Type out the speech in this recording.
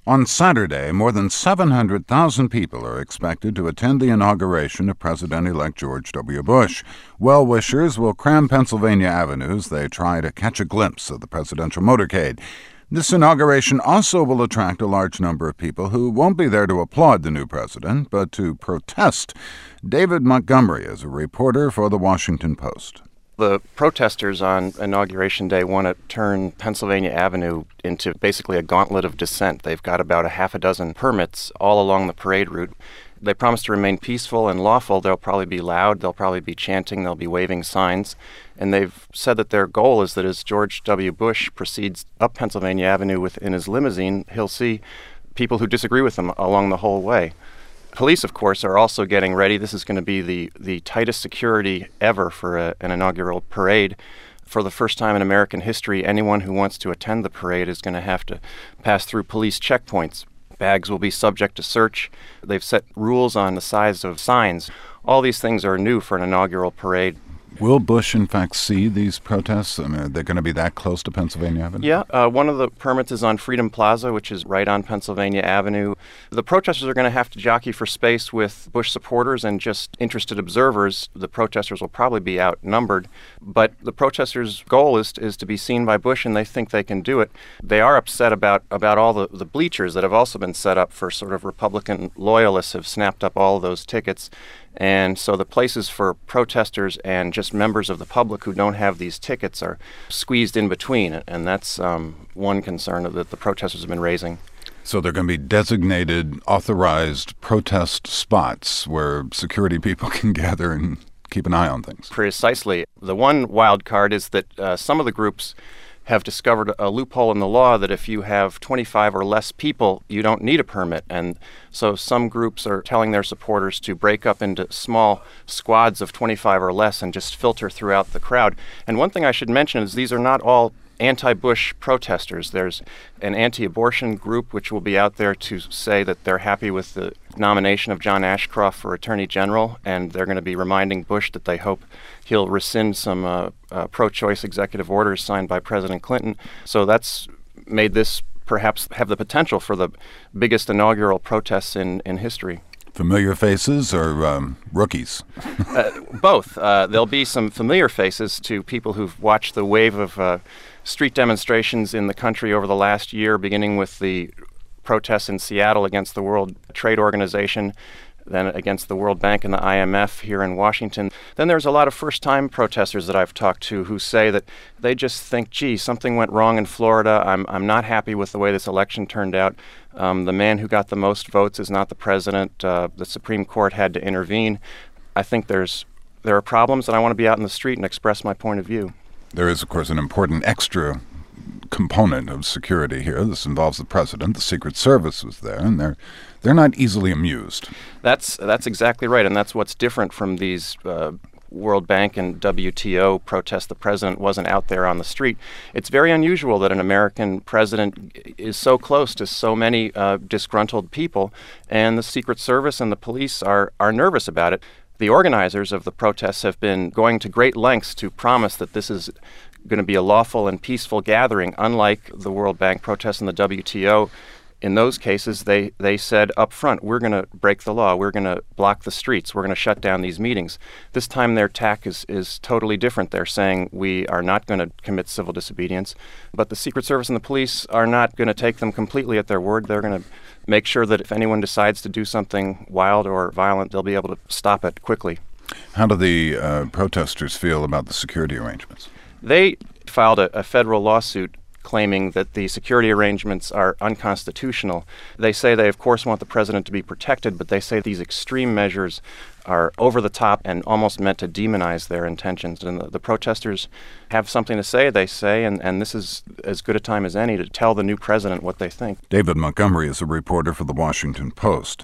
On Saturday, more than 700,000 people are expected to attend the inauguration of President-elect George W. Bush. Well-wishers will cram Pennsylvania Avenue as they try to catch a glimpse of the presidential motorcade. This inauguration also will attract a large number of people who won't be there to applaud the new president, but to protest. David Montgomery is a reporter for The Washington Post. The protesters on Inauguration Day want to turn Pennsylvania Avenue into basically a gauntlet of dissent. They've got about a half a dozen permits all along the parade route. They promise to remain peaceful and lawful. They'll probably be loud, they'll probably be chanting, they'll be waving signs. And they've said that their goal is that as George W. Bush proceeds up Pennsylvania Avenue in his limousine, he'll see people who disagree with him along the whole way. Police, of course, are also getting ready. This is going to be the tightest security ever for an inaugural parade. For the first time in American history, anyone who wants to attend the parade is going to have to pass through police checkpoints. Bags will be subject to search. They've set rules on the size of signs. All these things are new for an inaugural parade. Will Bush, in fact, see these protests? I mean, are they going to be that close to Pennsylvania Avenue? Yeah, one of the permits is on Freedom Plaza, which is right on Pennsylvania Avenue. The protesters are going to have to jockey for space with Bush supporters and just interested observers. The protesters will probably be outnumbered, but the protesters' goal is to be seen by Bush, and they think they can do it. They are upset about all the bleachers that have also been set up for sort of Republican loyalists have snapped up all of those tickets. And so the places for protesters and just members of the public who don't have these tickets are squeezed in between. And that's one concern that the protesters have been raising. So they're going to be designated, authorized protest spots where security people can gather and keep an eye on things. Precisely. The one wild card is that some of the groups have discovered a loophole in the law that if you have 25 or less people, you don't need a permit. And so some groups are telling their supporters to break up into small squads of 25 or less and just filter throughout the crowd. And one thing I should mention is these are not all anti-Bush protesters. There's an anti-abortion group which will be out there to say that they're happy with the nomination of John Ashcroft for Attorney General, and they're going to be reminding Bush that they hope he'll rescind some pro-choice executive orders signed by President Clinton. So that's made this perhaps have the potential for the biggest inaugural protests in history. Familiar faces or rookies? Both. There'll be some familiar faces to people who've watched the wave of street demonstrations in the country over the last year, beginning with the protests in Seattle against the World Trade Organization, then against the World Bank and the IMF here in Washington. Then there's a lot of first-time protesters that I've talked to who say that they just think, gee, something went wrong in Florida. I'm not happy with the way this election turned out. The man who got the most votes is not the president. The Supreme Court had to intervene. I think there are problems, and I want to be out in the street and express my point of view. There is, of course, an important extra component of security here. This involves the president. The Secret Service was there, and they're not easily amused. That's exactly right, and that's what's different from these World Bank and WTO protests. The president wasn't out there on the street. It's very unusual that an American president is so close to so many disgruntled people, and the Secret Service and the police are nervous about it. The organizers of the protests have been going to great lengths to promise that this is going to be a lawful and peaceful gathering, unlike the World Bank protests and the WTO. In those cases, they said up front, we're going to break the law, we're going to block the streets, we're going to shut down these meetings. This time their tack is totally different. They're saying we are not going to commit civil disobedience, but the Secret Service and the police are not going to take them completely at their word. They're going to make sure that if anyone decides to do something wild or violent, they'll be able to stop it quickly. How do the protesters feel about the security arrangements? They filed a federal lawsuit claiming that the security arrangements are unconstitutional. They say they, of course, want the president to be protected, but they say these extreme measures are over the top and almost meant to demonize their intentions. And the protesters have something to say, they say, and this is as good a time as any to tell the new president what they think. David Montgomery is a reporter for The Washington Post.